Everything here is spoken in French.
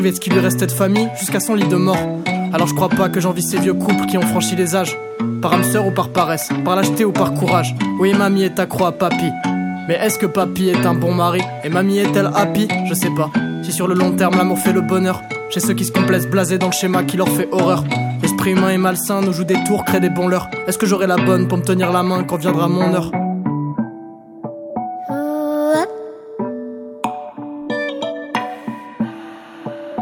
de ce qui lui restait de famille jusqu'à son lit de mort. Alors je crois pas que j'envie ces vieux couples qui ont franchi les âges. Par âme sœur ou par paresse, par lâcheté ou par courage. Oui, mamie est accro à papy. Mais est-ce que papy est un bon mari? Et mamie est-elle happy? Je sais pas. Si sur le long terme l'amour fait le bonheur. Chez ceux qui se complaisent blasés dans le schéma qui leur fait horreur. L'esprit humain est malsain, nous joue des tours, crée des bons leurres. Est-ce que j'aurai la bonne pour me tenir la main quand viendra mon heure?